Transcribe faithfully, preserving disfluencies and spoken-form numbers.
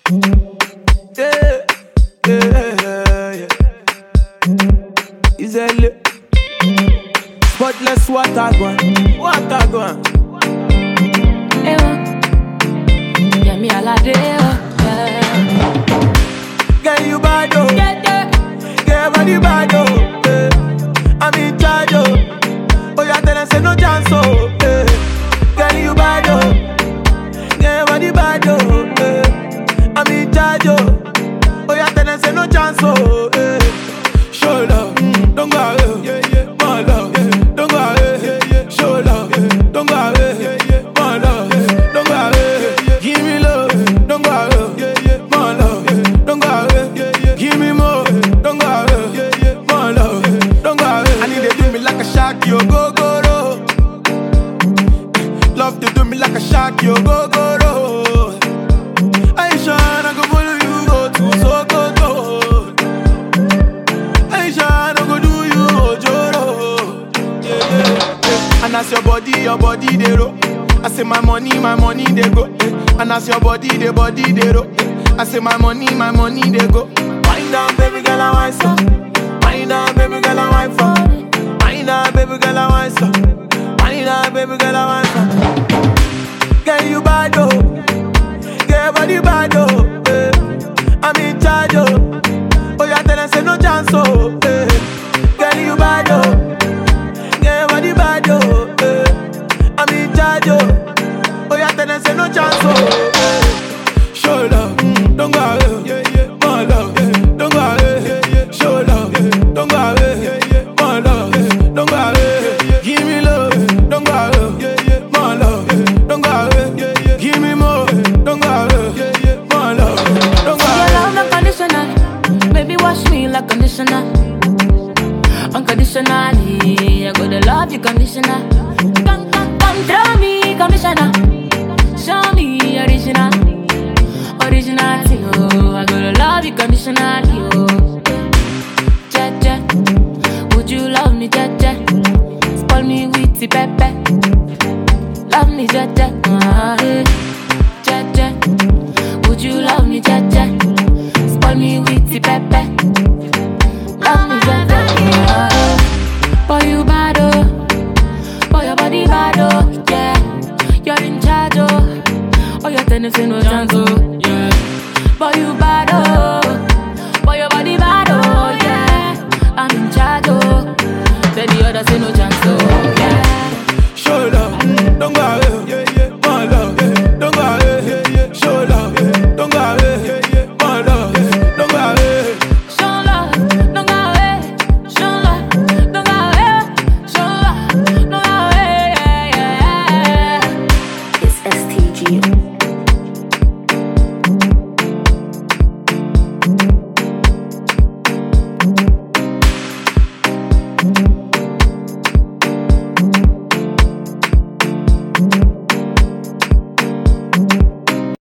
Yeah, yeah, yeah. Is it spotless water gone? Water gone. Ewa, yeah me alade, yeah. Girl, you bad, oh. Yeah, yeah. Girl, body bad, oh. Yeah. I'm in charge, oh. Oh, yeah, tell them say no chance, oh. Yeah. Girl, you bad, oh. Girl, body bad, oh. Yeah. I'm in charge, oh. Oh, yeah, tell them say no chance, oh. Yeah. Show love, mm, don't go away. Yeah, yeah. My love, yeah. Don't go away. Yeah, yeah. Show love, yeah. Don't go away. Yeah, yeah. My love, yeah. Don't go away. Yeah, yeah. Give me love, yeah. Don't go away. Yeah, yeah. My love, yeah. Don't go away. Yeah, yeah. Give me more, yeah. Don't go away. Yeah, yeah. My love, yeah. Don't go away. I need to do me like a shark, yo go go ro. Love to do me like a shark, yo go go ro. I ain't sure I go follow you go to Sokoto. And as your body, your body they roll. I say my money, my money they go. And as your body, the body they roll. I say my money, my money they go. Wind down, baby girl, I want some. Wind down, baby girl, I want some. Wind down, baby girl, I want some. Wind down, baby girl, I want some. Girl, you bad oh. Girl, body bad oh. Yeah. I'm in charge oh. Oh, yeah, tell them say no chance oh. Yeah. Girl, you bad oh. Body bad, oh, eh. I'm in charge, oh. Oh, yeah, tell them say no chance, oh, eh. Show love, mm, don't go away, yeah, yeah. My love, yeah. Don't go away, yeah, yeah. Show love, yeah. Don't go away, yeah, yeah. My love, yeah. Don't go away, yeah, yeah. Give me love, yeah. Don't go away, yeah, yeah. My love, yeah. Don't go away, yeah, yeah. Give me more, yeah. Don't go away, yeah, yeah. My love, yeah. Don't go away. Your love unconditional, baby wash me like conditioner. Unconditionally, I gotta love you conditional. Come, come, come, throw me commissioner. Show me original, original, oh. I gotta love you conditionally, oh. Je, je, would you love me, je, je? Spoil me with the pepper. Love me, je, je, ah, eh. Je, je, would you love me, je, je? Spoil me with the pepper. Love me, je, je. Boy, you bad, oh. Boy, your body bad, oh. Yeah, you're in charge, oh. Oh, your tennis in no chance, oh. Yeah. Boy, you bad, oh. Boy, your body bad, oh. Yeah, I'm in charge, oh. Tell the others in no chance.